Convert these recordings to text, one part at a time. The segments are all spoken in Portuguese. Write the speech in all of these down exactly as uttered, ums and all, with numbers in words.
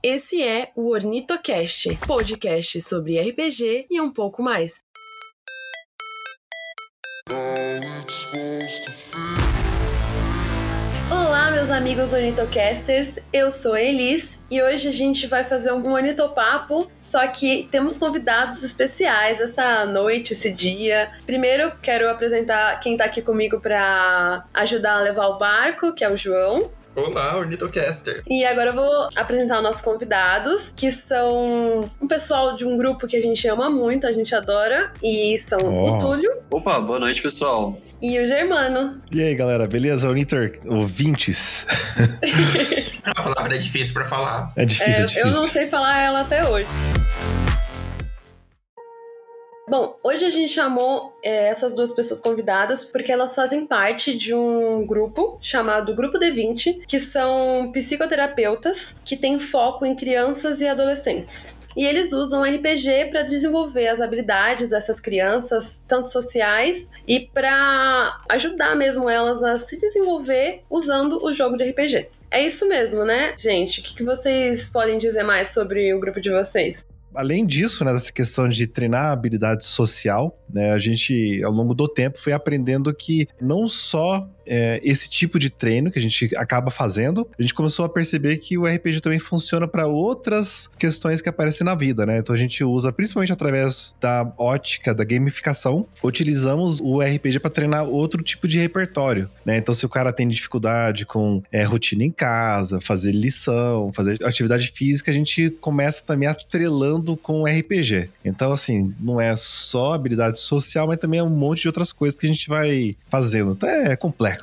Esse é o OrnitoCast, podcast sobre R P G e um pouco mais. Olá, meus amigos ornitocasters, eu sou a Elis e hoje a gente vai fazer um ornitopapo, só que temos convidados especiais essa noite, esse dia. Primeiro, quero apresentar quem tá aqui comigo para ajudar a levar o barco, que é o João. Olá, Ornitocaster! E agora eu vou apresentar os nossos convidados, que são um pessoal de um grupo que a gente ama muito, a gente adora, e são oh. o Túlio. Opa, boa noite, pessoal! E o Germano. E aí, galera, beleza? Ornitor, ouvintes. A palavra é difícil pra falar. É difícil, é, é difícil. Eu não sei falar ela até hoje. Bom, hoje a gente chamou é, essas duas pessoas convidadas porque elas fazem parte de um grupo chamado Grupo D vinte, que são psicoterapeutas que têm foco em crianças e adolescentes. E eles usam R P G para desenvolver as habilidades dessas crianças, tanto sociais, e para ajudar mesmo elas a se desenvolver usando o jogo de R P G. É isso mesmo, né, gente? O que vocês podem dizer mais sobre o grupo de vocês? Além disso, né, dessa questão de treinar a habilidade social, né, a gente, ao longo do tempo, foi aprendendo que não só é, esse tipo de treino que a gente acaba fazendo, a gente começou a perceber que o R P G também funciona para outras questões que aparecem na vida, né? Então a gente usa, principalmente através da ótica da gamificação, utilizamos o R P G para treinar outro tipo de repertório, né? Então se o cara tem dificuldade com é, rotina em casa, fazer lição, fazer atividade física, a gente começa também atrelando com o R P G. Então, assim, não é só habilidade social, mas também é um monte de outras coisas que a gente vai fazendo. Então é complexo.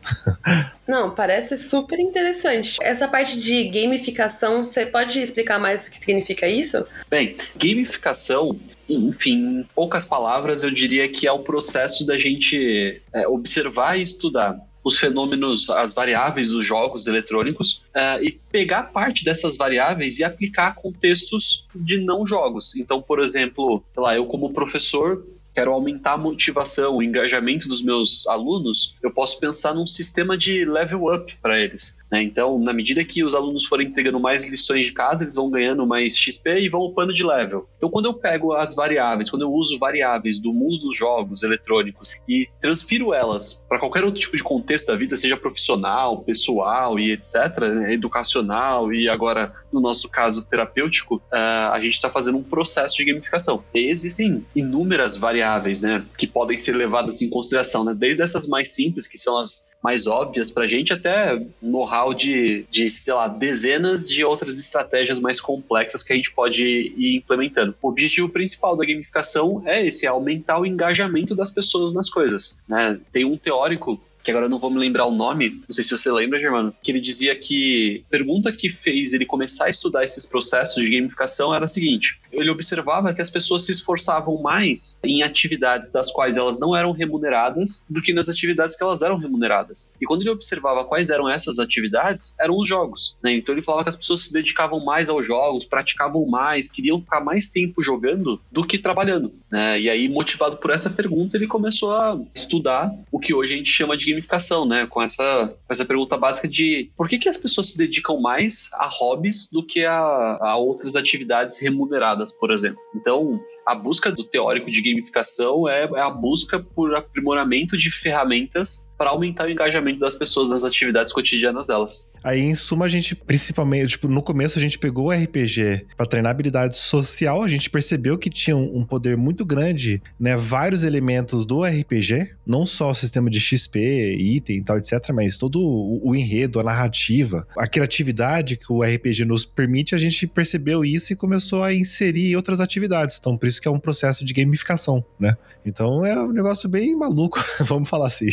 Não, parece super interessante. Essa parte de gamificação, você pode explicar mais o que significa isso? Bem, gamificação, enfim, em poucas palavras, eu diria que é o processo da gente é, observar e estudar os fenômenos, as variáveis dos jogos eletrônicos uh, e pegar parte dessas variáveis e aplicar a contextos de não jogos. Então, por exemplo, sei lá, eu como professor quero aumentar a motivação, o engajamento dos meus alunos, eu posso pensar num sistema de level up para eles, né? Então, na medida que os alunos forem entregando mais lições de casa, eles vão ganhando mais X P e vão upando de level. Então, quando eu pego as variáveis, quando eu uso variáveis do mundo dos jogos eletrônicos e transfiro elas para qualquer outro tipo de contexto da vida, seja profissional, pessoal e etcétera, né, educacional e agora, no nosso caso, terapêutico, uh, a gente está fazendo um processo de gamificação. E existem inúmeras variáveis variáveis, né, que podem ser levadas em consideração, né, desde essas mais simples, que são as mais óbvias pra gente, até know-how de, de, sei lá, dezenas de outras estratégias mais complexas que a gente pode ir implementando. O objetivo principal da gamificação é esse, é aumentar o engajamento das pessoas nas coisas, né. Tem um teórico que agora eu não vou me lembrar o nome, não sei se você lembra, Germano, que ele dizia que a pergunta que fez ele começar a estudar esses processos de gamificação era a seguinte: ele observava que as pessoas se esforçavam mais em atividades das quais elas não eram remuneradas do que nas atividades que elas eram remuneradas. E quando ele observava quais eram essas atividades, eram os jogos, né? Então ele falava que as pessoas se dedicavam mais aos jogos, praticavam mais, queriam ficar mais tempo jogando do que trabalhando, né? E aí, motivado por essa pergunta, ele começou a estudar o que hoje a gente chama de gamificação, né? Com essa, com essa pergunta básica de por que, que as pessoas se dedicam mais a hobbies do que a, a outras atividades remuneradas, por exemplo. Então, a busca do teórico de gamificação é, é a busca por aprimoramento de ferramentas para aumentar o engajamento das pessoas nas atividades cotidianas delas. Aí, em suma, a gente principalmente, tipo, no começo a gente pegou o R P G para treinar habilidade social, a gente percebeu que tinha um poder muito grande, né, vários elementos do R P G, não só o sistema de X P, item e tal, etcétera, mas todo o, o enredo, a narrativa, a criatividade que o R P G nos permite, a gente percebeu isso e começou a inserir em outras atividades. Então, por isso que é um processo de gamificação, né? Então, é um negócio bem maluco, vamos falar assim.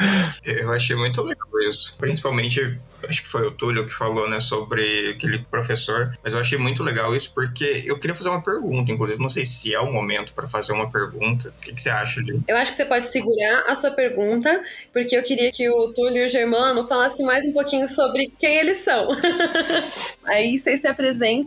Eu achei muito legal isso, principalmente, acho que foi o Túlio que falou, né, sobre aquele professor, mas eu achei muito legal isso porque eu queria fazer uma pergunta, inclusive, não sei se é o momento para fazer uma pergunta. O que, que você acha, Lili? Eu acho que você pode segurar a sua pergunta, porque eu queria que o Túlio e o Germano falassem mais um pouquinho sobre quem eles são. Aí vocês se apresentam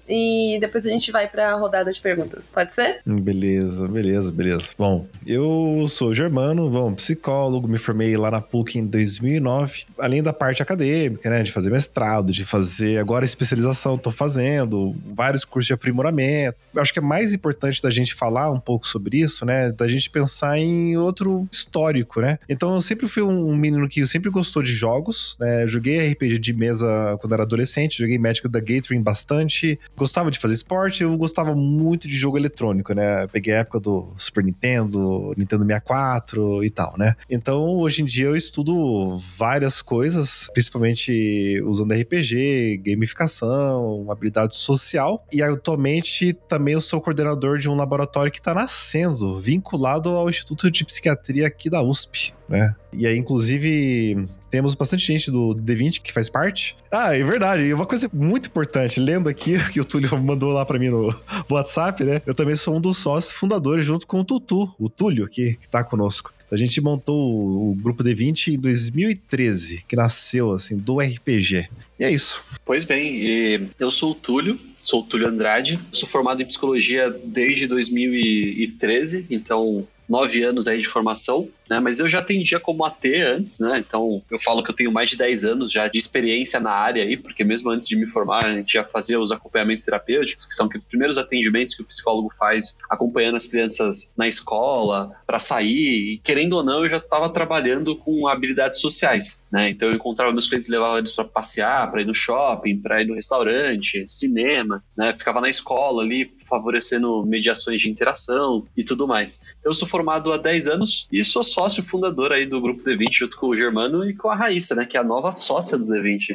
e depois a gente vai pra rodada de perguntas. Pode ser? Beleza, beleza, beleza. Bom, eu sou Germano, bom, psicólogo, me formei lá na P U C em dois mil e nove. Além da parte acadêmica, né, de fazer mestrado, de fazer agora especialização, tô fazendo vários cursos de aprimoramento. Eu acho que é mais importante da gente falar um pouco sobre isso, né, da gente pensar em outro histórico, né. Então eu sempre fui um menino que sempre gostou de jogos, né, joguei R P G de mesa quando era adolescente, joguei Magic the Gathering bastante, gostava de fazer esporte, eu gostava muito de jogo eletrônico, né, peguei a época do Super Nintendo, Nintendo sessenta e quatro e tal, né. Então hoje em dia eu estudo várias coisas, principalmente usando R P G, gamificação, habilidade social, e atualmente também eu sou coordenador de um laboratório que está nascendo, vinculado ao Instituto de Psiquiatria aqui da U S P, né? E aí, inclusive, temos bastante gente do D vinte que faz parte. Ah, é verdade, e uma coisa muito importante, lendo aqui, que o Túlio mandou lá pra mim no WhatsApp, né? Eu também sou um dos sócios fundadores, junto com o Tutu, o Túlio, que, que tá conosco. A gente montou o grupo D vinte em dois mil e treze, que nasceu, assim, do R P G. E é isso. Pois bem, eu sou o Túlio, sou o Túlio Andrade, sou formado em psicologia desde dois mil e treze, então nove anos aí de formação, né? Mas eu já atendia como A T antes, né? Então eu falo que eu tenho mais de dez anos já de experiência na área aí, porque mesmo antes de me formar, a gente já fazia os acompanhamentos terapêuticos, que são aqueles primeiros atendimentos que o psicólogo faz acompanhando as crianças na escola, para sair, e querendo ou não, eu já estava trabalhando com habilidades sociais, né? Então eu encontrava meus clientes, levava eles para passear, para ir no shopping, para ir no restaurante, cinema, né? Ficava na escola ali, favorecendo mediações de interação e tudo mais. Eu sou formado há dez anos e sou sócio fundador aí do Grupo D vinte, junto com o Germano e com a Raíssa, né, que é a nova sócia do D vinte.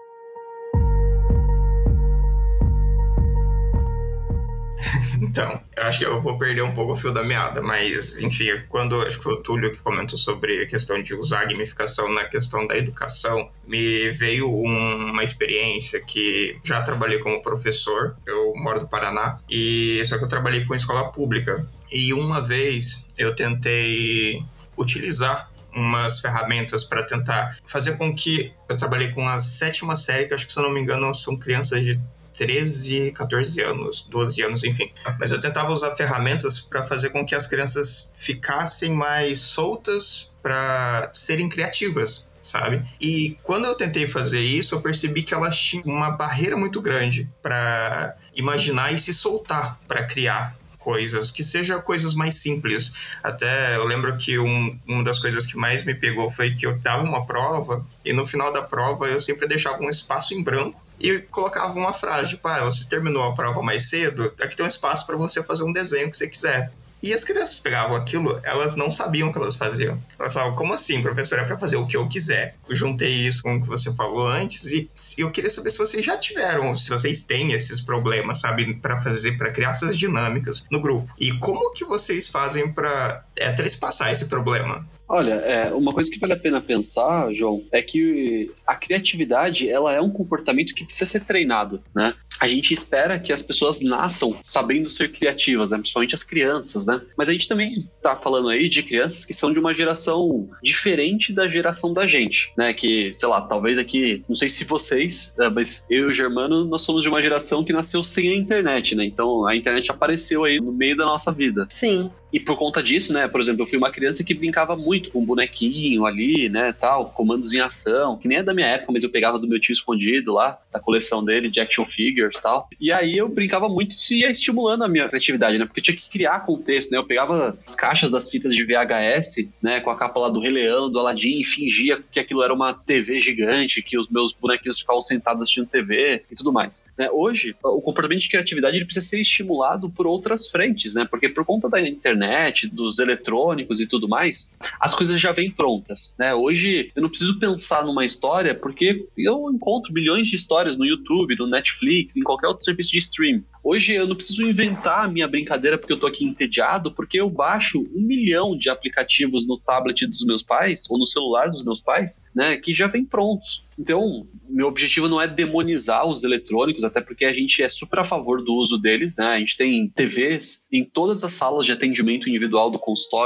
Então, eu acho que eu vou perder um pouco o fio da meada, mas, enfim, quando acho que foi o Túlio que comentou sobre a questão de usar a gamificação na questão da educação, me veio um, uma experiência que já trabalhei como professor, eu moro no Paraná, e só que eu trabalhei com escola pública. E uma vez eu tentei utilizar umas ferramentas para tentar fazer com que... Eu trabalhei com a sétima série, que acho que, se eu não me engano, são crianças de treze, catorze anos, doze anos, enfim. Mas eu tentava usar ferramentas para fazer com que as crianças ficassem mais soltas para serem criativas, sabe? E quando eu tentei fazer isso, eu percebi que elas tinham uma barreira muito grande para imaginar e se soltar para criar coisas, que sejam coisas mais simples. Até eu lembro que um, uma das coisas que mais me pegou foi que eu dava uma prova e no final da prova eu sempre deixava um espaço em branco e colocava uma frase, tipo, ah, você terminou a prova mais cedo, aqui tem um espaço para você fazer um desenho que você quiser. E as crianças pegavam aquilo, elas não sabiam o que elas faziam. Elas falavam, como assim, professor? É para fazer o que eu quiser. Eu juntei isso com o que você falou antes e eu queria saber se vocês já tiveram, se vocês têm esses problemas, sabe, para fazer, para criar essas dinâmicas no grupo. E como que vocês fazem para é, trespassar esse problema? Olha, é, uma coisa que vale a pena pensar, João, é que a criatividade, ela é um comportamento que precisa ser treinado, né? A gente espera que as pessoas nasçam sabendo ser criativas, né? Principalmente as crianças, né? Mas a gente também tá falando aí de crianças que são de uma geração diferente da geração da gente, né? Que, sei lá, talvez aqui, não sei se vocês, mas eu e o Germano, nós somos de uma geração que nasceu sem a internet, né? Então a internet apareceu aí no meio da nossa vida. Sim. E por conta disso, né, por exemplo, eu fui uma criança que brincava muito com um bonequinho ali, né, tal, comandos em ação, que nem é da minha época, mas eu pegava do meu tio escondido lá, da coleção dele, de action figures e tal. E aí eu brincava muito e isso ia estimulando a minha criatividade, né, porque eu tinha que criar contexto, né, eu pegava as caixas das fitas de V H S, né, com a capa lá do Rei Leão, do Aladdin, e fingia que aquilo era uma T V gigante, que os meus bonequinhos ficavam sentados assistindo T V e tudo mais. Né, hoje, o comportamento de criatividade ele precisa ser estimulado por outras frentes, né, porque por conta da internet, dos eletrônicos e tudo mais, as coisas já vêm prontas, né? Hoje eu não preciso pensar numa história porque eu encontro bilhões de histórias no YouTube, no Netflix, em qualquer outro serviço de stream. Hoje eu não preciso inventar a minha brincadeira porque eu tô aqui entediado, porque eu baixo um milhão de aplicativos no tablet dos meus pais ou no celular dos meus pais, né? Que já vêm prontos. Então, meu objetivo não é demonizar os eletrônicos, até porque a gente é super a favor do uso deles, né? A gente tem T Vs em todas as salas de atendimento individual do consultório,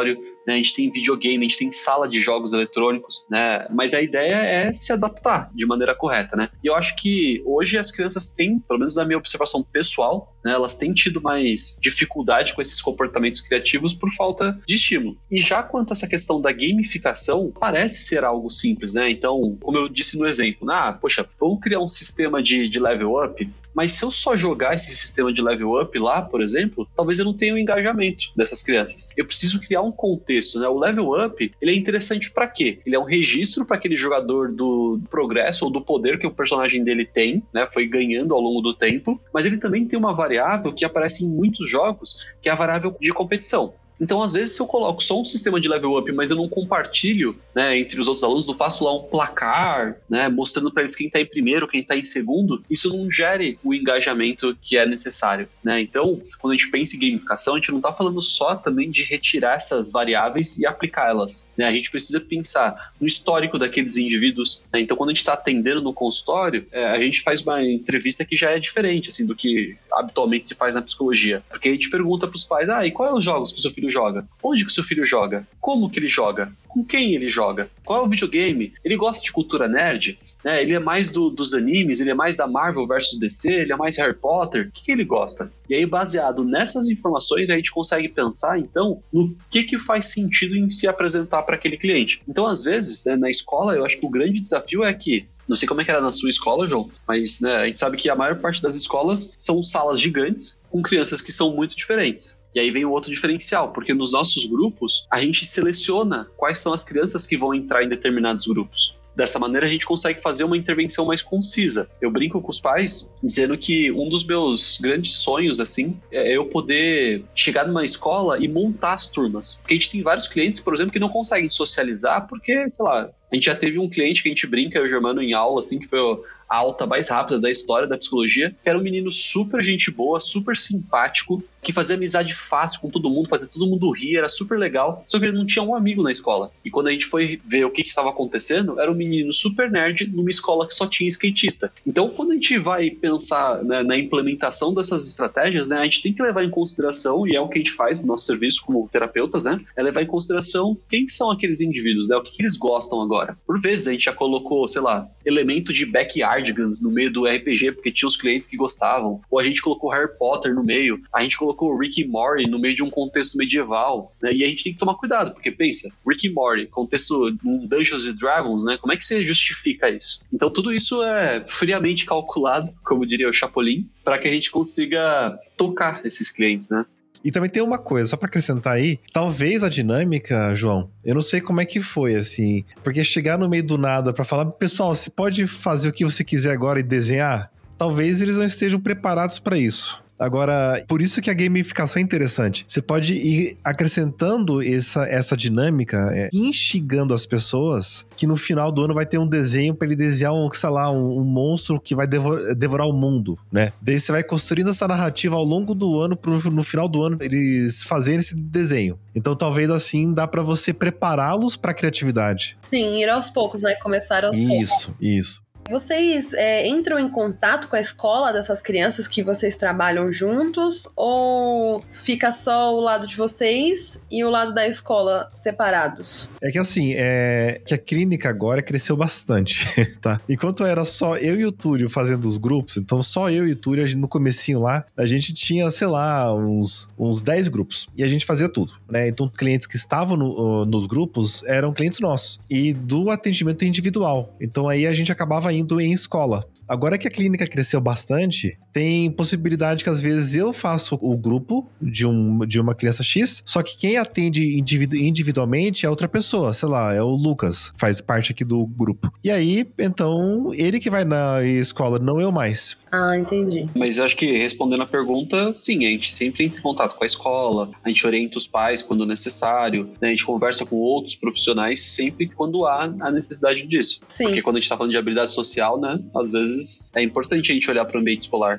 né? A gente tem videogame, a gente tem sala de jogos eletrônicos, né? Mas a ideia é se adaptar de maneira correta, né? E eu acho que hoje as crianças têm, pelo menos na minha observação pessoal, né, elas têm tido mais dificuldade com esses comportamentos criativos por falta de estímulo. E já quanto a essa questão da gamificação, parece ser algo simples, né? Então, como eu disse no exemplo, ah, poxa, vamos criar um sistema de, de level up, mas se eu só jogar esse sistema de level up lá, por exemplo, talvez eu não tenha o engajamento dessas crianças. Eu preciso criar um contexto, né? O level up, ele é interessante para quê? Ele é um registro para aquele jogador do progresso ou do poder que o personagem dele tem, né? Foi ganhando ao longo do tempo, mas ele também tem uma variável que aparece em muitos jogos, que é a variável de competição. Então, às vezes, se eu coloco só um sistema de level up, mas eu não compartilho, né, entre os outros alunos, não faço lá um placar, né, mostrando para eles quem está em primeiro, quem está em segundo, isso não gere o engajamento que é necessário, né? Então, quando a gente pensa em gamificação, a gente não está falando só também de retirar essas variáveis e aplicá-las, né? A gente precisa pensar no histórico daqueles indivíduos, né? Então, quando a gente está atendendo no consultório, é, a gente faz uma entrevista que já é diferente, assim, do que habitualmente se faz na psicologia. Porque a gente pergunta para os pais, ah, e quais os jogos que o seu filho joga? Onde que o seu filho joga? Como que ele joga? Com quem ele joga? Qual é o videogame? Ele gosta de cultura nerd? Né? Ele é mais do, dos animes? Ele é mais da Marvel versus D C? Ele é mais Harry Potter? O que, que ele gosta? E aí, baseado nessas informações, a gente consegue pensar, então, no que, que faz sentido em se apresentar para aquele cliente. Então, às vezes, né, na escola, eu acho que o grande desafio é que, não sei como é que era na sua escola, João, mas né, a gente sabe que a maior parte das escolas são salas gigantes com crianças que são muito diferentes. E aí vem o outro diferencial, porque nos nossos grupos, a gente seleciona quais são as crianças que vão entrar em determinados grupos. Dessa maneira, a gente consegue fazer uma intervenção mais concisa. Eu brinco com os pais, dizendo que um dos meus grandes sonhos, assim, é eu poder chegar numa escola e montar as turmas. Porque a gente tem vários clientes, por exemplo, que não conseguem socializar porque, sei lá, a gente já teve um cliente que a gente brinca, eu e o Germano, em aula, assim, que foi a alta mais rápida da história da psicologia, que era um menino super gente boa, super simpático, que fazia amizade fácil com todo mundo, fazia todo mundo rir, era super legal, só que ele não tinha um amigo na escola. E quando a gente foi ver o que estava acontecendo, era um menino super nerd numa escola que só tinha skatista. Então, quando a gente vai pensar, né, na implementação dessas estratégias, né, a gente tem que levar em consideração, e é o que a gente faz no nosso serviço como terapeutas, né, é levar em consideração quem são aqueles indivíduos, né, o que, que eles gostam agora. Por vezes a gente já colocou, sei lá, elemento de backyardigans no meio do R P G, porque tinha os clientes que gostavam, ou a gente colocou Harry Potter no meio, a gente colocou Rick e Morty no meio de um contexto medieval, né? E a gente tem que tomar cuidado, porque pensa, Rick e Morty, contexto um Dungeons and Dragons, né? Como é que você justifica isso? Então tudo isso é friamente calculado, como diria o Chapolin, para que a gente consiga tocar esses clientes, né? E também tem uma coisa, só pra acrescentar aí, talvez a dinâmica, João, eu não sei como é que foi, assim, porque chegar no meio do nada pra falar, pessoal, você pode fazer o que você quiser agora e desenhar? Talvez eles não estejam preparados pra isso. Agora, por isso que a gamificação é interessante. Você pode ir acrescentando essa, essa dinâmica, é, instigando as pessoas, que no final do ano vai ter um desenho para ele desenhar um, sei lá, um, um monstro que vai devo- devorar o mundo, né? Daí você vai construindo essa narrativa ao longo do ano, pro, no final do ano eles fazerem esse desenho. Então talvez assim dá para você prepará-los para a criatividade. Sim, ir aos poucos, né? Começar aos poucos. Isso, isso. Vocês é, entram em contato com a escola dessas crianças que vocês trabalham juntos? Ou fica só o lado de vocês e o lado da escola separados? É que assim, é que a clínica agora cresceu bastante, tá? Enquanto era só eu e o Túlio fazendo os grupos, então só eu e o Túlio, a gente, no comecinho lá, a gente tinha, sei lá, uns, uns dez grupos. E a gente fazia tudo, né? Então clientes que estavam no, nos grupos eram clientes nossos. E do atendimento individual. Então aí a gente acabava indo em escola. Agora que a clínica cresceu bastante, tem possibilidade que às vezes eu faço o grupo de, um, de uma criança X, só que quem atende individu- individualmente é outra pessoa, sei lá, é o Lucas, faz parte aqui do grupo. E aí, então, ele que vai na escola, não eu mais. Ah, entendi. Mas eu acho que, respondendo a pergunta, sim, a gente sempre entra em contato com a escola, a gente orienta os pais quando necessário, né? A gente conversa com outros profissionais sempre quando há a necessidade disso. Sim. Porque quando a gente tá falando de habilidade social, né, às vezes é importante a gente olhar para o ambiente escolar.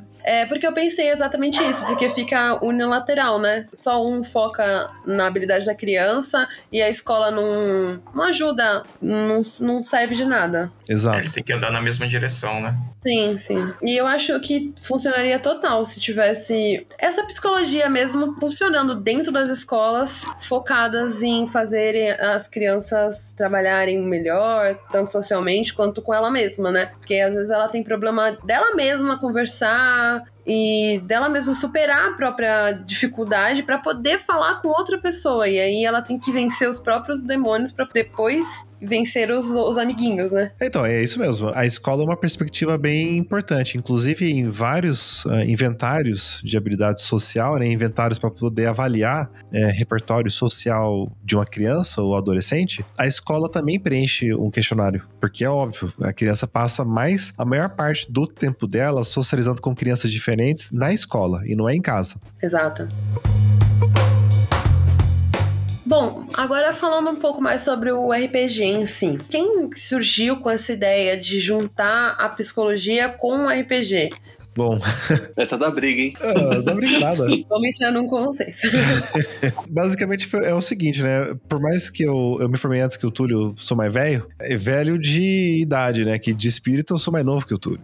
É, porque eu pensei exatamente isso, porque fica unilateral, né? Só um foca na habilidade da criança e a escola não, não ajuda, não, não serve de nada. Exato. Eles têm que andar na mesma direção, né? Sim, sim. E eu acho que funcionaria total se tivesse essa psicologia mesmo funcionando dentro das escolas, focadas em fazerem as crianças trabalharem melhor, tanto socialmente quanto com ela mesma, né? Porque às vezes ela tem problema dela mesma conversar e dela mesma superar a própria dificuldade para poder falar com outra pessoa. E aí ela tem que vencer os próprios demônios para depois vencer os, os amiguinhos, né? Então, é isso mesmo. A escola é uma perspectiva bem importante. Inclusive, em vários uh, inventários de habilidade social, né, inventários para poder avaliar é, repertório social de uma criança ou adolescente, a escola também preenche um questionário. Porque é óbvio, a criança passa mais, a maior parte do tempo dela socializando com crianças diferentes na escola e não é em casa. Exato. Bom, agora falando um pouco mais sobre o R P G em si. Quem surgiu com essa ideia de juntar a psicologia com o R P G? Bom. Essa dá briga, hein? Ah, dá briga nada. Vamos entrar num consenso. Basicamente foi, é o seguinte, né? Por mais que eu, eu me formei antes que o Túlio, sou mais velho, é velho de idade, né? Que de espírito eu sou mais novo que o Túlio.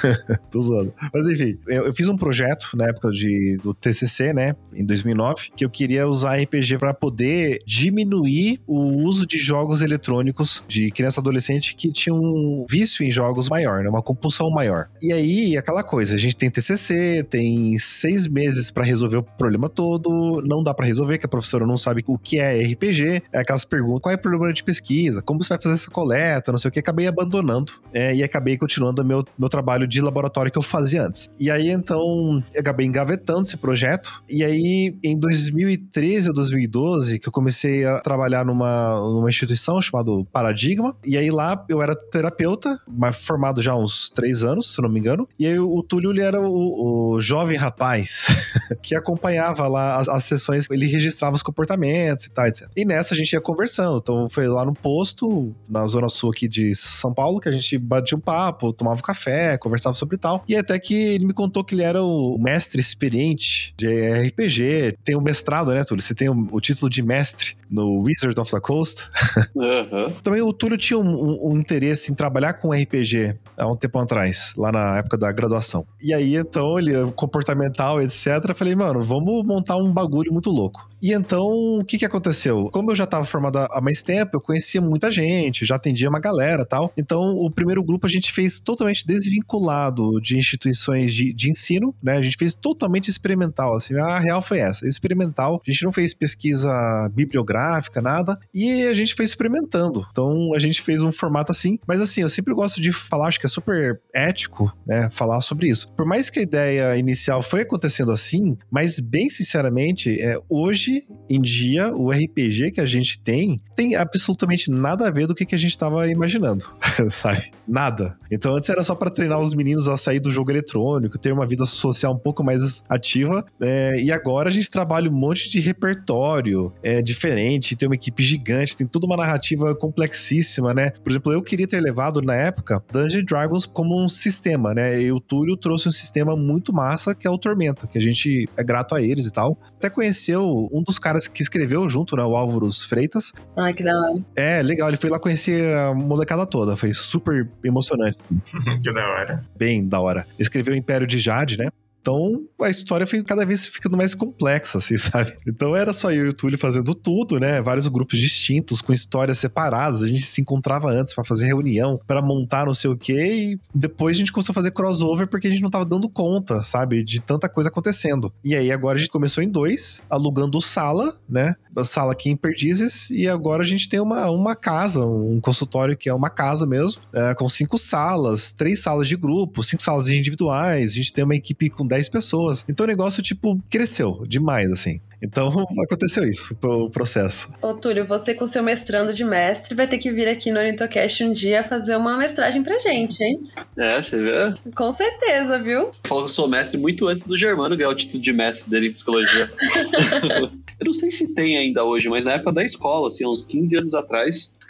Tô zoando. Mas enfim, eu, eu fiz um projeto na época de, do T C C, né? Em dois mil e nove, que eu queria usar R P G para poder diminuir o uso de jogos eletrônicos de criança e adolescente que tinham um vício em jogos maior, né? Uma compulsão maior. E aí, aquela coisa, a gente tem T C C, tem seis meses pra resolver o problema todo, não dá pra resolver, que a professora não sabe o que é R P G, é aquelas perguntas, qual é o problema de pesquisa, como você vai fazer essa coleta, não sei o que, acabei abandonando, é, e acabei continuando meu, meu trabalho de laboratório que eu fazia antes. E aí, então, eu acabei engavetando esse projeto, e aí, em dois mil e treze ou dois mil e doze, que eu comecei a trabalhar numa, numa instituição chamada Paradigma, e aí lá eu era terapeuta, mas formado já há uns três anos, se não me engano, e aí o Túlio ele era o, o jovem rapaz que acompanhava lá as, as sessões, ele registrava os comportamentos e tal, etcétera. E nessa a gente ia conversando, então foi lá no posto, na zona sul aqui de São Paulo, que a gente batia um papo, tomava um café, conversava sobre tal, e até que ele me contou que ele era o mestre experiente de R P G, tem o mestrado, né, Túlio? Você tem o, o título de mestre no Wizard of the Coast. Uhum. Também o Túlio tinha um, um, um interesse em trabalhar com R P G há um tempo atrás, lá na época da graduação. E aí, então, ele, comportamental, etcétera, falei, mano, vamos montar um bagulho muito louco. E então, o que que aconteceu? Como eu já tava formado há mais tempo, eu conhecia muita gente, já atendia uma galera e tal. Então, o primeiro grupo a gente fez totalmente desvinculado de instituições de, de ensino, né? A gente fez totalmente experimental, assim, a real foi essa, experimental. A gente não fez pesquisa bibliográfica, nada, e a gente foi experimentando. Então, a gente fez um formato assim, mas assim, eu sempre gosto de falar, acho que é super ético, né, falar sobre isso. Por mais que a ideia inicial foi acontecendo assim, mas bem sinceramente, é, hoje em dia, o R P G que a gente tem, tem absolutamente nada a ver do que, que a gente tava imaginando, sabe? Nada. Então antes era só pra treinar os meninos a sair do jogo eletrônico, ter uma vida social um pouco mais ativa, é, e agora a gente trabalha um monte de repertório é, diferente, tem uma equipe gigante, tem toda uma narrativa complexíssima, né? Por exemplo, eu queria ter levado na época Dungeons and Dragons como um sistema, né? E o Túlio trouxe um sistema muito massa que é o Tormenta, que a gente é grato a eles e tal. Até conheceu um dos caras que escreveu junto, né? O Álvaros Freitas. Ai, que da hora. É, legal. Ele foi lá conhecer a molecada toda. Foi super emocionante. Que da hora. Bem da hora. Escreveu Império de Jade, né? Então, a história foi cada vez ficando mais complexa, assim, sabe? Então, era só eu e o Túlio fazendo tudo, né? Vários grupos distintos, com histórias separadas. A gente se encontrava antes pra fazer reunião, pra montar não sei o quê. E depois a gente começou a fazer crossover porque a gente não tava dando conta, sabe? De tanta coisa acontecendo. E aí, agora a gente começou em dois, alugando sala, né? A sala aqui em Perdizes. E agora a gente tem uma, uma casa, um consultório que é uma casa mesmo, é, com cinco salas, três salas de grupo, cinco salas individuais. A gente tem uma equipe com dez pessoas. Então o negócio, tipo, cresceu demais, assim. Então, aconteceu isso, o processo. Ô, Túlio, você com seu mestrando de mestre vai ter que vir aqui no Orintocast um dia fazer uma mestragem pra gente, hein? É, você vê? Com certeza, viu? Falou que eu sou mestre muito antes do Germano ganhar o título de mestre dele em psicologia. Eu não sei se tem ainda hoje, mas na época da escola, assim, uns quinze anos atrás,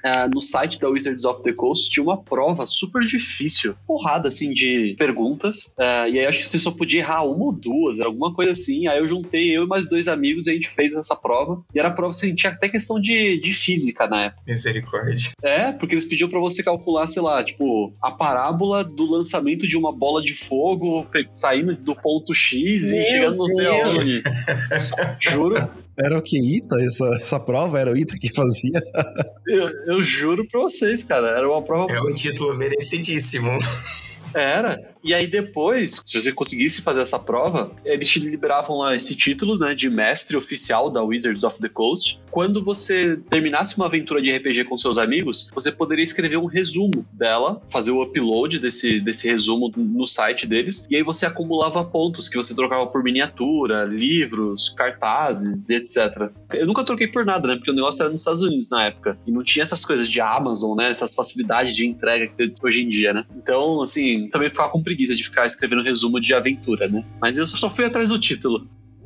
uh, no site da Wizards of the Coast tinha uma prova super difícil, porrada assim de perguntas, uh, e aí acho que você só podia errar uma ou duas, alguma coisa assim. Aí eu juntei eu e mais dois amigos e a gente fez essa prova, e era prova assim, tinha até questão de, de física na época. Misericórdia. É, porque eles pediam pra você calcular, sei lá, tipo, a parábola do lançamento de uma bola de fogo saindo do ponto X Meu e chegando não sei Deus. aonde. Juro. Era o que? Ita? Essa, essa prova era o Ita que fazia? Eu, eu juro pra vocês, cara. Era uma prova... É um título merecidíssimo. Era. E aí depois, se você conseguisse fazer essa prova, eles te liberavam lá esse título, né, de mestre oficial da Wizards of the Coast. Quando você terminasse uma aventura de R P G com seus amigos, você poderia escrever um resumo dela, fazer o upload desse, desse resumo no site deles, e aí você acumulava pontos que você trocava por miniatura, livros, cartazes, etcétera. Eu nunca troquei por nada, né, porque o negócio era nos Estados Unidos na época, e não tinha essas coisas de Amazon, né, essas facilidades de entrega que tem hoje em dia, né. Então, assim, também ficava com preguiça de ficar escrevendo resumo de aventura, né? Mas eu só fui atrás do título.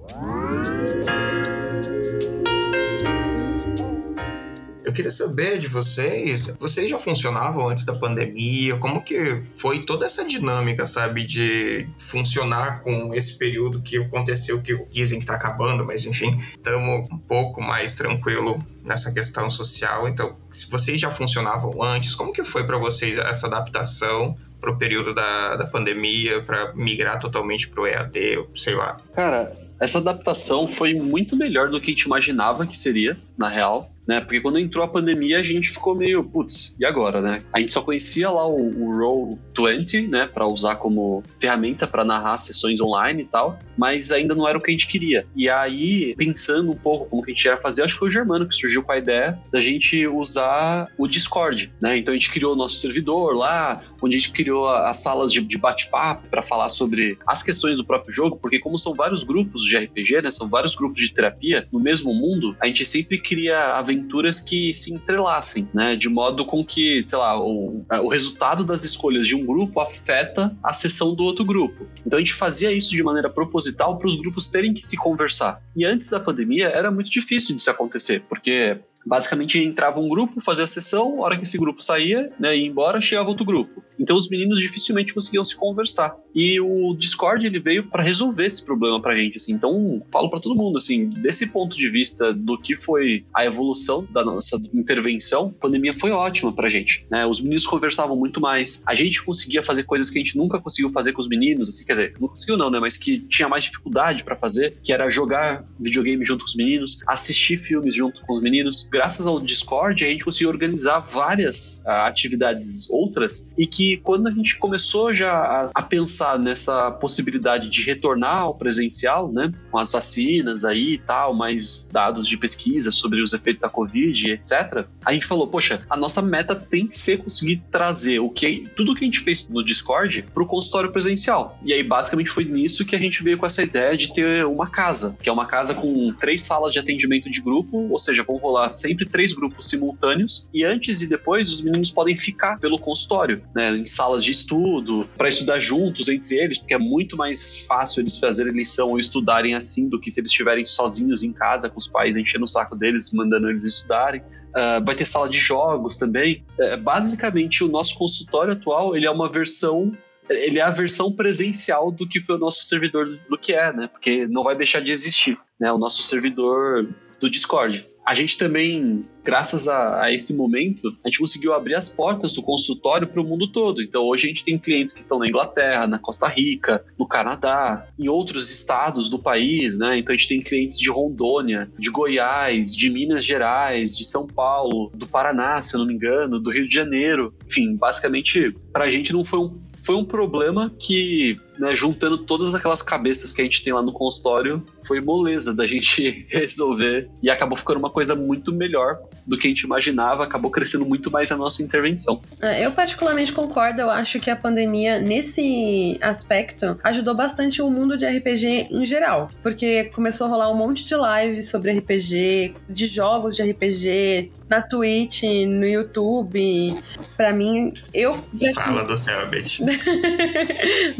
Eu queria saber de vocês, vocês já funcionavam antes da pandemia? Como que foi toda essa dinâmica, sabe, de funcionar com esse período que aconteceu, que dizem que tá acabando, mas enfim, estamos um pouco mais tranquilo nessa questão social. Então, se vocês já funcionavam antes, como que foi para vocês essa adaptação para o período da, da pandemia, para migrar totalmente para o E A D, sei lá? Cara, essa adaptação foi muito melhor do que a gente imaginava que seria, na real, né? Porque quando entrou a pandemia, a gente ficou meio, putz, e agora, né? A gente só conhecia lá o, o Roll vinte, né? Pra usar como ferramenta para narrar sessões online e tal, mas ainda não era o que a gente queria. E aí, pensando um pouco como que a gente ia fazer, acho que foi o Germano que surgiu com a ideia da gente usar o Discord, né? Então a gente criou o nosso servidor lá, onde a gente criou as salas de, de bate-papo para falar sobre as questões do próprio jogo, porque como são vários grupos de R P G, né? São vários grupos de terapia no mesmo mundo, a gente sempre cria aventuras que se entrelaçem, né? De modo com que, sei lá, o, o resultado das escolhas de um grupo afeta a sessão do outro grupo. Então a gente fazia isso de maneira proposital para os grupos terem que se conversar. E antes da pandemia era muito difícil disso acontecer, porque basicamente entrava um grupo, fazia a sessão, a hora que esse grupo saía, né, ia embora, chegava outro grupo. Então os meninos dificilmente conseguiam se conversar. E o Discord, ele veio para resolver esse problema pra gente, assim. Então, falo para todo mundo, assim, desse ponto de vista do que foi a evolução da nossa intervenção, a pandemia foi ótima pra gente, né? Os meninos conversavam muito mais, a gente conseguia fazer coisas que a gente nunca conseguiu fazer com os meninos, assim, quer dizer, não conseguiu não, né, mas que tinha mais dificuldade para fazer, que era jogar videogame junto com os meninos, assistir filmes junto com os meninos. Graças ao Discord, a gente conseguiu organizar várias uh, atividades outras, e que quando a gente começou já a, a pensar nessa possibilidade de retornar ao presencial, né, com as vacinas aí e tal, mais dados de pesquisa sobre os efeitos da Covid, etcétera, a gente falou, poxa, a nossa meta tem que ser conseguir trazer o que, tudo que a gente fez no Discord para o consultório presencial. E aí, basicamente, foi nisso que a gente veio com essa ideia de ter uma casa, que é uma casa com três salas de atendimento de grupo, ou seja, vão rolar sempre três grupos simultâneos, e antes e depois os meninos podem ficar pelo consultório, né, em salas de estudo, para estudar juntos entre eles, porque é muito mais fácil eles fazerem lição ou estudarem assim do que se eles estiverem sozinhos em casa com os pais enchendo o saco deles, mandando eles estudarem. Uh, vai ter sala de jogos também. Uh, basicamente, o nosso consultório atual, ele é uma versão ele é a versão presencial do que foi o nosso servidor do que é, né? Porque não vai deixar de existir, né? O nosso servidor do Discord. A gente também, graças a, a esse momento, a gente conseguiu abrir as portas do consultório para o mundo todo. Então hoje a gente tem clientes que estão na Inglaterra, na Costa Rica, no Canadá, em outros estados do país, né? Então a gente tem clientes de Rondônia, de Goiás, de Minas Gerais, de São Paulo, do Paraná, se eu não me engano, do Rio de Janeiro. Enfim, basicamente, para a gente não foi um Foi um problema que, né, juntando todas aquelas cabeças que a gente tem lá no consultório, foi moleza da gente resolver, e acabou ficando uma coisa muito melhor do que a gente imaginava, acabou crescendo muito mais a nossa intervenção. Eu particularmente concordo, eu acho que a pandemia, nesse aspecto, ajudou bastante o mundo de R P G em geral, porque começou a rolar um monte de lives sobre R P G, de jogos de R P G, na Twitch, no YouTube. Pra mim, eu... Fala do Selbit. Não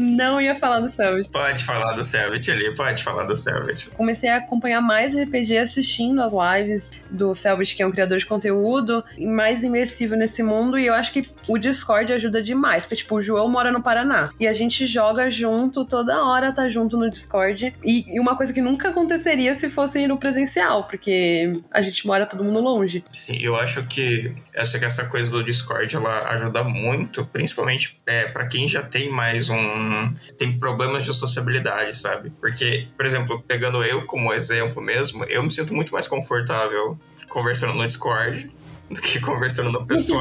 ia falar do Selbit. Pode falar do Selbit ali, pode falar do Selbit. Comecei a acompanhar mais R P G assistindo as lives do Selbit, que é um criador de conteúdo, mais imersivo nesse mundo, e eu acho que o Discord ajuda demais, porque, tipo, o João mora no Paraná, e a gente joga junto, toda hora tá junto no Discord, e, e uma coisa que nunca aconteceria se fosse no presencial, porque a gente mora todo mundo longe. Sim, eu acho que essa, essa coisa do Discord, ela ajuda muito, principalmente é, pra quem já tem mais um... tem problemas de sociabilidade, sabe? Porque, por exemplo, pegando eu como exemplo mesmo, eu me sinto muito mais confortável conversando no Discord do que conversando no pessoal.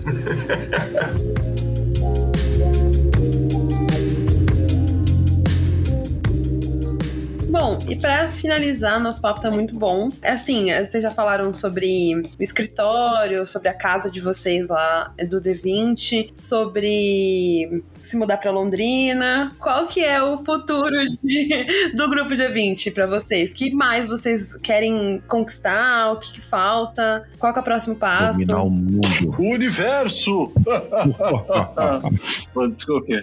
Bom, e pra finalizar, nosso papo tá muito bom. Assim, vocês já falaram sobre o escritório, sobre a casa de vocês lá do D vinte, sobre se mudar pra Londrina. Qual que é o futuro de, do grupo D vinte pra vocês? O que mais vocês querem conquistar? O que, que falta? Qual que é o próximo passo? Dominar o mundo. O universo! Desculpa.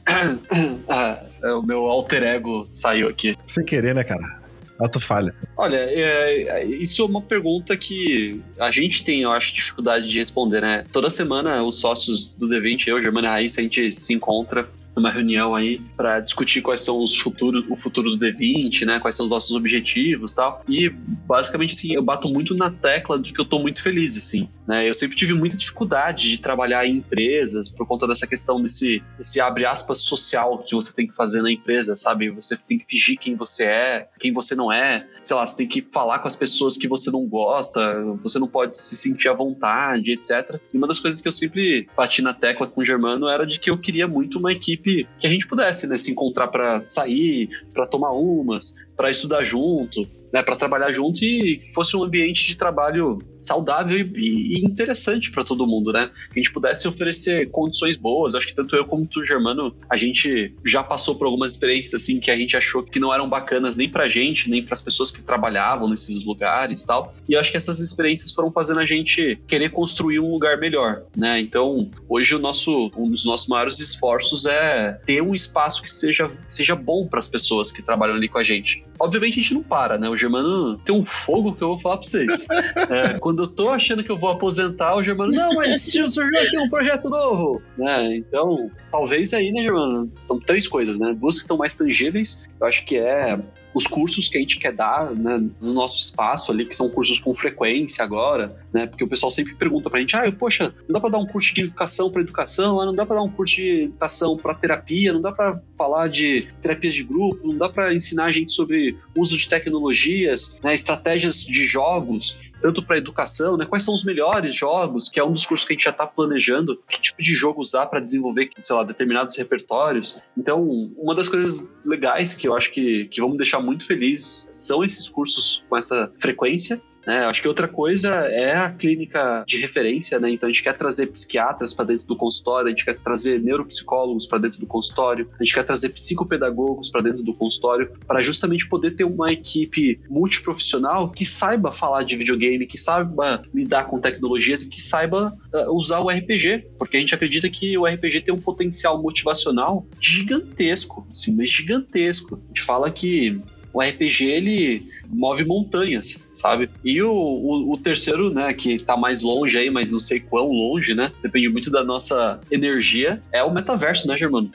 Ah, o meu alter ego saiu aqui. Sem querer, né, cara? Auto falha. Olha, é, isso é uma pergunta que a gente tem, eu acho, dificuldade de responder, né? Toda semana os sócios do D vinte, eu, Germano e Raíssa, a gente se encontra numa reunião aí para discutir quais são os futuros, o futuro do D vinte, né? Quais são os nossos objetivos e tal. E basicamente, assim, eu bato muito na tecla de que eu tô muito feliz, assim, né? Eu sempre tive muita dificuldade de trabalhar em empresas por conta dessa questão desse, desse abre aspas social que você tem que fazer na empresa, sabe? Você tem que fingir quem você é, quem você não é. Sei lá, você tem que falar com as pessoas que você não gosta, você não pode se sentir à vontade, etcétera. E uma das coisas que eu sempre bati na tecla com o Germano era de que eu queria muito uma equipe que a gente pudesse, né, se encontrar para sair, para tomar umas, para estudar junto, né, para trabalhar junto e que fosse um ambiente de trabalho saudável e, e interessante para todo mundo, né? Que a gente pudesse oferecer condições boas. Acho que tanto eu como o Germano, a gente já passou por algumas experiências assim que a gente achou que não eram bacanas nem pra gente, nem para as pessoas que trabalhavam nesses lugares e tal. E eu acho que essas experiências foram fazendo a gente querer construir um lugar melhor, né? Então, hoje o nosso, um dos nossos maiores esforços é ter um espaço que seja, seja bom para as pessoas que trabalham ali com a gente. Obviamente a gente não para, né? O Germano tem um fogo que eu vou falar pra vocês. É, quando eu tô achando que eu vou aposentar, o Germano, não, mas surgiu aqui um projeto novo. Né? Então, talvez aí, né, Germano? São três coisas, né? Duas que estão mais tangíveis. Eu acho que é os cursos que a gente quer dar, né, no nosso espaço ali, que são cursos com frequência agora, né, porque o pessoal sempre pergunta pra gente, ah, eu, poxa, não dá pra dar um curso de educação pra educação, não dá pra dar um curso de educação pra terapia, não dá pra falar de terapias de grupo, não dá pra ensinar a gente sobre uso de tecnologias, né, estratégias de jogos, tanto para educação, né? Quais são os melhores jogos, que é um dos cursos que a gente já está planejando, que tipo de jogo usar para desenvolver, sei lá, determinados repertórios. Então, uma das coisas legais que eu acho que, que vão me deixar muito feliz são esses cursos com essa frequência. É, acho que outra coisa é a clínica de referência, né? Então a gente quer trazer psiquiatras para dentro do consultório, a gente quer trazer neuropsicólogos para dentro do consultório, a gente quer trazer psicopedagogos para dentro do consultório, para justamente poder ter uma equipe multiprofissional que saiba falar de videogame, que saiba lidar com tecnologias e que saiba uh, usar o R P G, porque a gente acredita que o R P G tem um potencial motivacional gigantesco, assim, mas gigantesco. A gente fala que o R P G, ele move montanhas, sabe? E o, o, o terceiro, né, que tá mais longe aí, mas não sei quão longe, né? Depende muito da nossa energia, é o metaverso, né, Germano?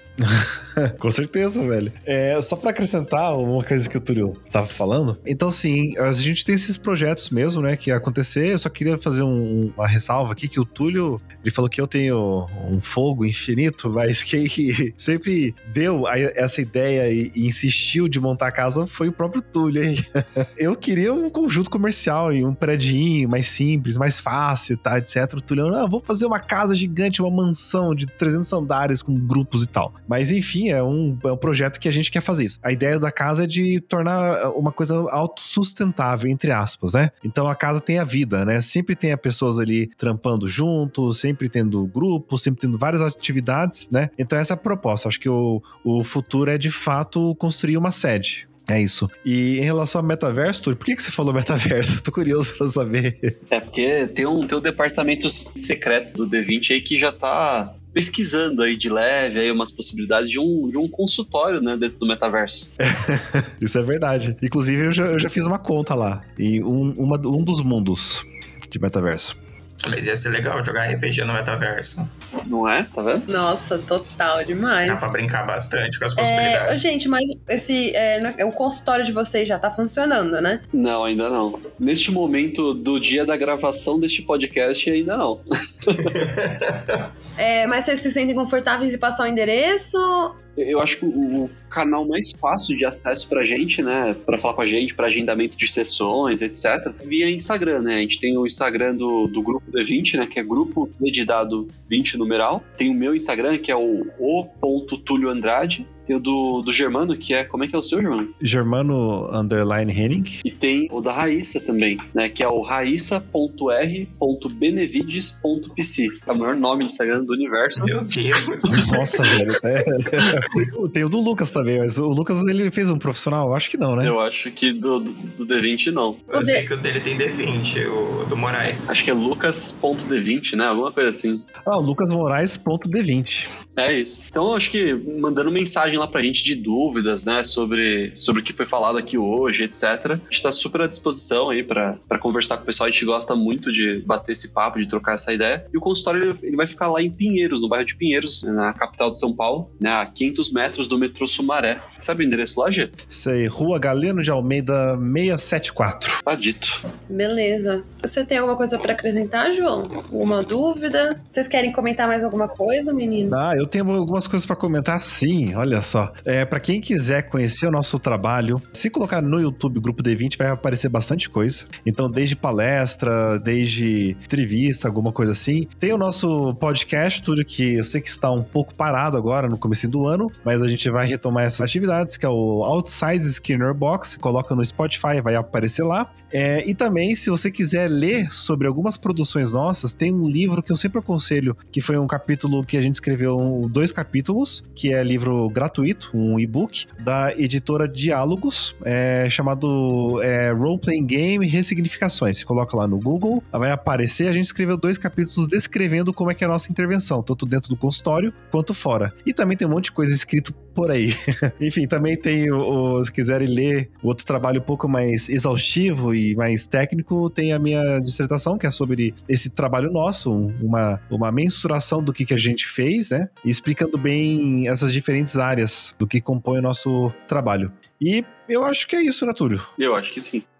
Com certeza, velho. É, só pra acrescentar uma coisa que o Túlio tava falando, então sim, a gente tem esses projetos mesmo, né, que ia acontecer. Eu só queria fazer um, uma ressalva aqui, que o Túlio, ele falou que eu tenho um fogo infinito, mas quem sempre deu a, essa ideia e, e insistiu de montar a casa foi o próprio Túlio, hein? Eu queria um conjunto comercial e um predinho mais simples, mais fácil, tá, etcétera. O Túlio, não, vou fazer uma casa gigante, uma mansão de trezentos andares com grupos e tal. Mas enfim, é um, é um projeto que a gente quer fazer isso. A ideia da casa é de tornar uma coisa autossustentável, entre aspas, né? Então a casa tem a vida, né? Sempre tem pessoas ali trampando junto, sempre tendo grupo, sempre tendo várias atividades, né? Então essa é a proposta. Acho que o, o futuro é, de fato, construir uma sede. É isso. E em relação ao metaverso, Túlio, por que, que você falou metaverso? Tô curioso pra saber. É porque tem um, tem um departamento secreto do D vinte aí que já tá pesquisando aí de leve aí umas possibilidades de um, de um consultório, né, dentro do metaverso. Isso é verdade. Inclusive, eu já, eu já fiz uma conta lá, em um, uma, um dos mundos de metaverso. Mas ia ser legal jogar R P G no metaverso. Não é? Tá vendo? Nossa, total, demais. Dá pra brincar bastante com as É, possibilidades. gente, mas esse é, o consultório de vocês já tá funcionando, né? Não, ainda não. Neste momento do dia da gravação deste podcast, ainda não. É, mas vocês se sentem confortáveis em passar o endereço? Eu acho que o canal mais fácil de acesso pra gente, né, pra falar com a gente, pra agendamento de sessões, etcétera, via Instagram, né? A gente tem o Instagram do, do Grupo D vinte, né, que é Grupo D dado vinte numeral. Tem o meu Instagram, que é o o.tulio Andrade. Tem o do, do Germano, que é... Como é que é o seu, Germano? Germano underline Henning. E tem o da Raíssa também, né? Que é o raíssa ponto r ponto benevides ponto p c. É o maior nome do Instagram do universo. Meu Deus. Nossa, velho. É... Tem o do Lucas também, mas o Lucas, ele fez um profissional? Eu acho que não, né? Eu acho que do, do, do D vinte, não. Eu sei que o dele tem D vinte, o do Moraes. Acho que é lucas ponto d vinte, né? Alguma coisa assim. Ah, lucas moraes ponto d vinte. É isso. Então, eu acho que mandando mensagem lá pra gente de dúvidas, né, sobre, sobre o que foi falado aqui hoje, etcétera. A gente tá super à disposição aí pra, pra conversar com o pessoal. A gente gosta muito de bater esse papo, de trocar essa ideia. E o consultório, ele, ele vai ficar lá em Pinheiros, no bairro de Pinheiros, na capital de São Paulo, né, a quinhentos metros do metrô Sumaré. Sabe o endereço lá, Gê? Isso aí, Rua Galeno de Almeida seiscentos e setenta e quatro. Tá dito. Beleza. Você tem alguma coisa pra acrescentar, João? Alguma dúvida? Vocês querem comentar mais alguma coisa, menino? Ah, eu tenho algumas coisas pra comentar, sim, olha só. É, para quem quiser conhecer o nosso trabalho, se colocar no YouTube Grupo D vinte, vai aparecer bastante coisa. Então, desde palestra, desde entrevista, alguma coisa assim. Tem o nosso podcast, tudo que eu sei que está um pouco parado agora, no começo do ano, mas a gente vai retomar essas atividades, que é o Outside Skinner Box. Coloca no Spotify, vai aparecer lá. É, e também, se você quiser ler sobre algumas produções nossas, tem um livro que eu sempre aconselho, que foi um capítulo que a gente escreveu, dois capítulos, que é livro gratuito, um e-book, da editora Diálogos, é, chamado é, Role Playing Game Ressignificações. Você coloca lá no Google, vai aparecer. A gente escreveu dois capítulos descrevendo como é que é a nossa intervenção, tanto dentro do consultório quanto fora. E também tem um monte de coisa escrito por aí. Enfim, também tem, o, o, se quiserem ler outro trabalho um pouco mais exaustivo e mais técnico, tem a minha dissertação, que é sobre esse trabalho nosso, uma, uma mensuração do que, que a gente fez, né? E explicando bem essas diferentes áreas do que compõe o nosso trabalho. E eu acho que é isso, né, Túlio? Eu acho que sim.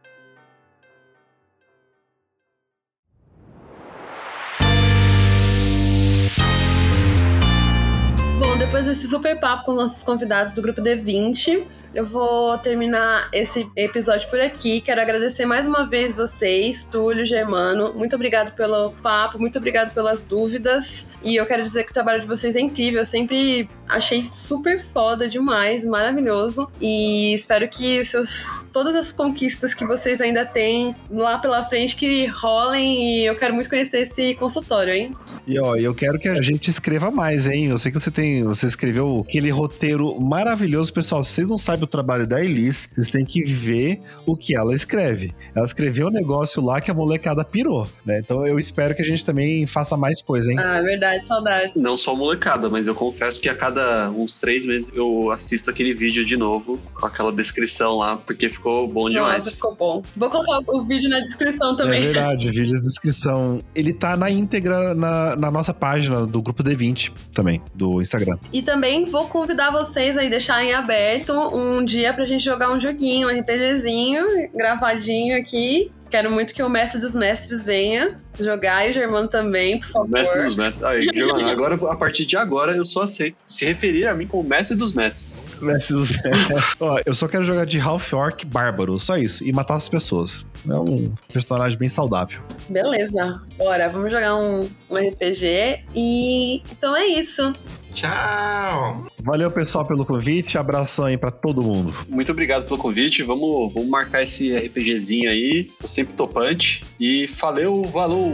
Bom, depois desse super papo com nossos convidados do Grupo D vinte, eu vou terminar esse episódio por aqui. Quero agradecer mais uma vez vocês, Túlio, Germano. Muito obrigado pelo papo, muito obrigado pelas dúvidas. E eu quero dizer que o trabalho de vocês é incrível. Eu sempre achei super foda demais, maravilhoso. E espero que seus, todas as conquistas que vocês ainda têm lá pela frente que rolem. E eu quero muito conhecer esse consultório, hein? E ó, eu quero que a gente escreva mais, hein? Eu sei que você tem, você escreveu aquele roteiro maravilhoso. Pessoal, se vocês não sabem o trabalho da Elis, vocês têm que ver o que ela escreve. Ela escreveu um negócio lá que a molecada pirou, né? Então eu espero que a gente também faça mais coisa, hein? Ah, verdade, saudades. Não só molecada, mas eu confesso que a cada uns três meses eu assisto aquele vídeo de novo, com aquela descrição lá, porque ficou bom demais. Nossa, ficou bom. Vou colocar o vídeo na descrição também. É verdade, o vídeo na descrição. Ele tá na íntegra na, na nossa página do Grupo D vinte também, do Instagram. E também vou convidar vocês aí, deixar em aberto um dia pra gente jogar um joguinho, um RPGzinho, gravadinho aqui. Quero muito que o mestre dos mestres venha jogar e o Germano também, por favor. Mestre dos mestres. Aí, Germano, agora, a partir de agora, eu só aceito se referir a mim como mestre dos mestres. Mestre dos mestres. Ó, eu só quero jogar de Half Orc Bárbaro, só isso. E matar as pessoas. É um personagem bem saudável. Beleza. Bora, vamos jogar um, um R P G. E então é isso. Tchau! Valeu, pessoal, pelo convite. Abração aí pra todo mundo. Muito obrigado pelo convite. Vamos, vamos marcar esse RPGzinho aí. Tô sempre topante. E valeu, valeu!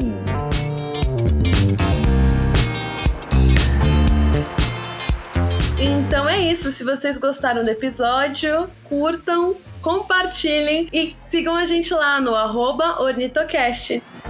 Então é isso. Se vocês gostaram do episódio, curtam, compartilhem e sigam a gente lá no arroba Ornitocast.